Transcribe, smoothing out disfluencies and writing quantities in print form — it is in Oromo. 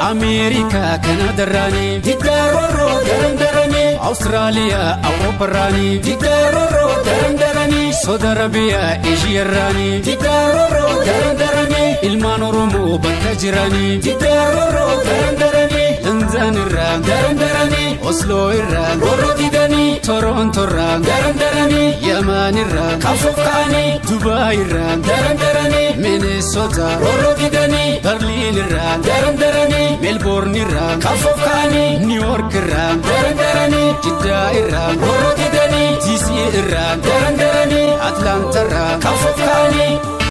America Canada rani Tigaroro darandarani Australia Europa rani Tigaroro darandarani Saudi Arabia Asia rani Tigaroro darandarani Ilman Oromo bakka jirani Tigaroro darandarani London irraan darandarani Oslo irraan warra didani Toronto irraan darandarani Yaman irraan kafofkaani Dubai irraan darandarani Minnesota warra didani Berlin irraan darandarani Melbourne irraan kafofkaani New York irraan darandarani Jeddah irraan warra didani DC irraan darandarani Atlanta irraan kafofkaani